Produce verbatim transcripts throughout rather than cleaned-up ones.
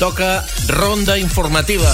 Toca ronda informativa.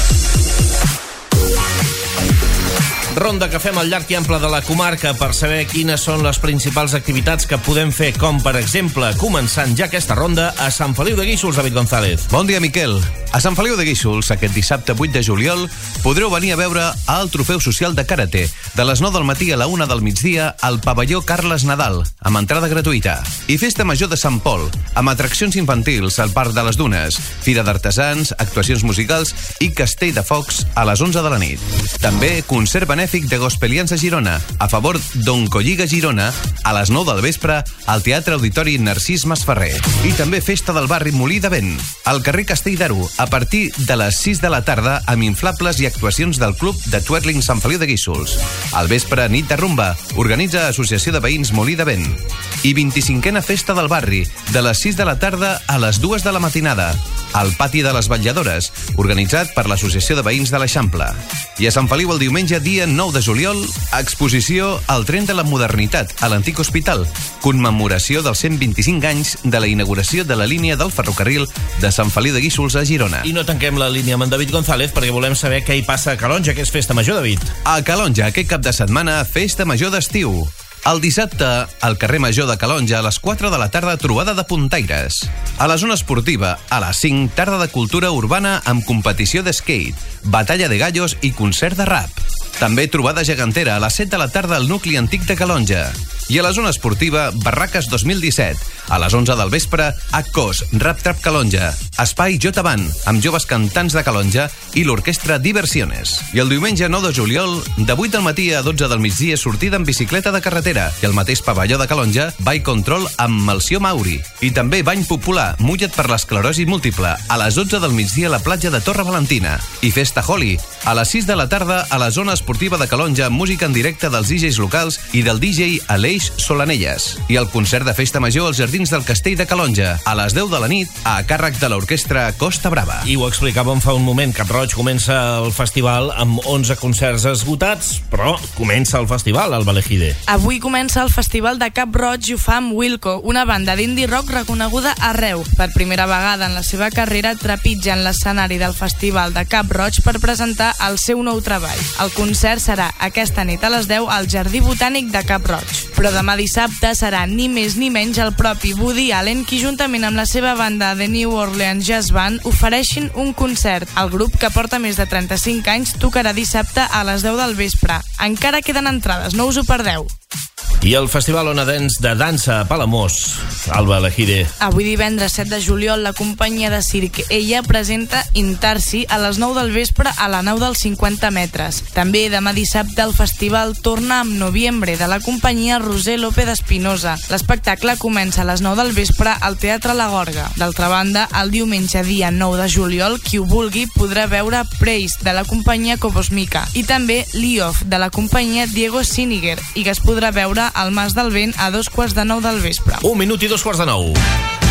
Ronda que fem al llarg i ample de la comarca per saber quines són les principals activitats que podem fer, com per exemple, començant ja aquesta ronda, a Sant Feliu de Guíxols, David González. Bon dia, Miquel. A Sant Feliu de Guíxols, aquest dissabte vuit de juliol, podreu venir a veure el trofeu social de karate, de les nou del matí a la una del migdia al pavelló Carles Nadal, amb entrada gratuïta. I festa major de Sant Pol, amb atraccions infantils al Parc de les Dunes, fira d'artesans, actuacions musicals i castell de focs a les onze de la nit. També concert benèfic de gospelians a Girona, a favor d'Oncolliga Girona, a les nou del vespre al Teatre Auditori Narcís Masferrer. I també festa del barri Molí de Vent, al carrer Castell d'Aro, a partir de les sis de la tarda, amb inflables i actuacions del Club de Twirling Sant Feliu de Guíxols. Al vespre, nit de rumba, organitza Associació de Veïns Molí de Vent. I vint-i-cinquena festa del barri, de les sis de la tarda a les dues de la matinada, al pati de les Vetlladores, organitzat per l'Associació de Veïns de l'Eixample. I a Sant Feliu el diumenge, dia nou de juliol, exposició al tren de la modernitat a l'antic hospital, commemoració dels cent vint-i-cinc anys de la inauguració de la línia del ferrocarril de Sant Feliu de Guíxols a Girona. I no tanquem la línia amb en David González perquè volem saber què hi passa a Calonja, que és festa major, David. A Calonja, aquest cap de setmana, festa major d'estiu. El dissabte, al carrer Major de Calonja, a les quatre de la tarda, trobada de puntaires. A la zona esportiva, a les cinc, tarda de cultura urbana amb competició de skate, batalla de gallos i concert de rap. També trobada gegantera a les set de la tarda al nucli antic de Calonja. I a la zona esportiva, Barraques dos mil disset. A les onze del vespre, Accos, Rap Trap Calonja, Espai J Band, amb joves cantants de Calonja i l'orquestra Diversiones. I el diumenge nou de juliol, de vuit del matí a dotze del migdia, sortida en bicicleta de carretera. I al mateix pavelló de Calonja, Ball Control amb Melció Mauri. I també bany popular, mulla't per l'esclerosi múltiple, a les dotze del migdia a la platja de Torre Valentina. I festa Holi, a les sis de la tarda a la zona esportiva de Calonja, música en directe dels D Js locals i del D J Aleix Solanelles. I el concert de festa major als Jardins del Castell de Calonja, a les deu de la nit, a càrrec de l'orquestra Costa Brava. I ho explicàvem fa un moment, Cap Roig comença el festival amb onze concerts esgotats, però comença el festival, al Valejide. Avui comença el festival de Cap Roig i ho fa amb Wilco, una banda d'indie rock reconeguda arreu. Per primera vegada en la seva carrera trepitgen l'escenari del festival de Cap Roig per presentar el seu nou treball. El concert serà aquesta nit a les deu al Jardí Botànic de Cap Roig. Però demà dissabte serà ni més ni menys el propi Woody Allen qui, juntament amb la seva banda The New Orleans Jazz Band, ofereixin un concert. El grup, que porta més de trenta-cinc anys, tocarà dissabte a les deu del vespre. Encara queden entrades, no us ho perdeu. I el Festival Onadense de Dansa a Palamós, al Valejide. Avui divendres set de juliol la companyia de circ Ella presenta Intarsi a les nou del vespre a la nau dels cinquanta metres. També demà dissabte el festival torna amb Noviembre de la companyia Roser López Espinosa. L'espectacle comença a les nou del vespre al Teatre La Gorga. D'altra banda, el diumenge dia nou de juliol, qui ho vulgui podrà veure Praise de la companyia Cobosmica i també Lioff de la companyia Diego Siniger i que es podrà veure al Mas del Vent a dos quarts de nou del vespre. Un minut i dos quarts de nou.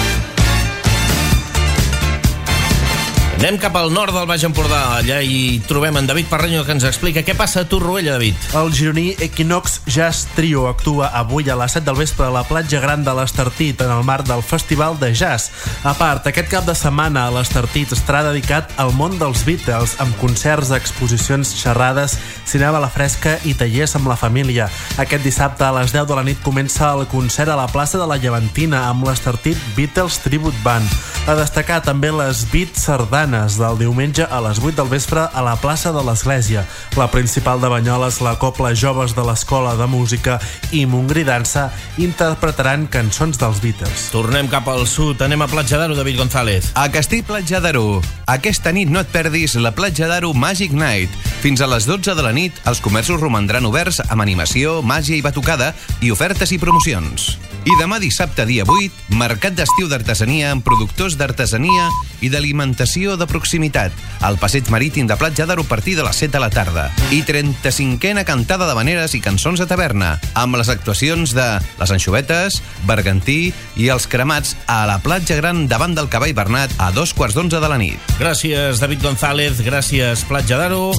Anem cap al nord del Baix Empordà. Allà hi trobem en David Parreño, que ens explica què passa a Torroella, David. El gironí Equinox Jazz Trio actua avui a les set del vespre a la platja gran de l'Estartit en el marc del Festival de Jazz. A part, aquest cap de setmana a l'Estartit estarà dedicat al món dels Beatles, amb concerts, exposicions, xerrades, cinema a la fresca i tallers amb la família. Aquest dissabte a les deu de la nit comença el concert a la plaça de la Llevantina amb l'Estartit Beatles Tribute Band. A destacar també les Beat Sardanes del diumenge a les vuit del vespre a la plaça de l'Església. La principal de Banyoles, la Cobla Joves de l'Escola de Música i Montgrí Dansa interpretaran cançons dels Beatles. Tornem cap al sud, anem a Platja d'Aro, David González. A Castell Platja d'Aro. Aquesta nit no et perdis la Platja d'Aro Magic Night. Fins a les dotze de la nit, els comerços romandran oberts amb animació, màgia i batucada i ofertes i promocions. I demà dissabte, dia vuit, mercat d'estiu d'artesania amb productors d'artesania i d'alimentació de proximitat, al passeig marítim de Platja d'Aro a partir de les set de la tarda. I trenta-cinquena cantada d'habaneres i cançons de taverna, amb les actuacions de les Anxovetes, Bergantí i els Cremats a la platja gran davant del Cavall Bernat a dos quarts d'onze de la nit. Gràcies, David González, gràcies, Platja d'Aro.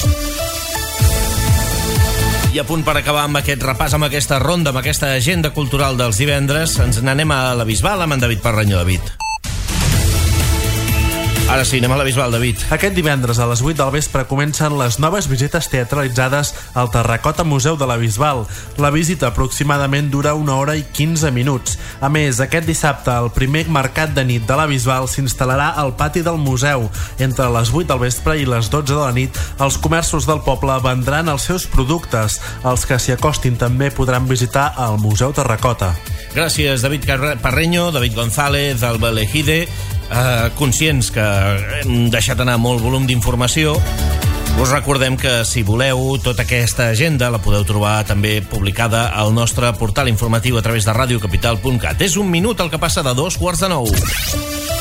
I a punt per acabar amb aquest repàs, amb aquesta ronda, amb aquesta agenda cultural dels divendres, ens n'anem a la Bisbal amb en David Parreño. David. Ara sí, anem a la Bisbal, David. Aquest divendres a les vuit del vespre comencen les noves visites teatralitzades al Terracota Museu de la Bisbal. La visita aproximadament dura una hora i quinze minuts. A més, aquest dissabte el primer mercat de nit de la Bisbal s'instal·larà al pati del museu. Entre les vuit del vespre i les dotze de la nit, els comerços del poble vendran els seus productes. Els que s'hi acostin també podran visitar el Museu Terracota. Gràcies, David Parreño, David González, Alba Lejide. Eh, conscients que hem deixat anar molt volum d'informació, us recordem que si voleu tota aquesta agenda la podeu trobar també publicada al nostre portal informatiu a través de radiocapital punt cat. És un minut el que passa de dos quarts de nou.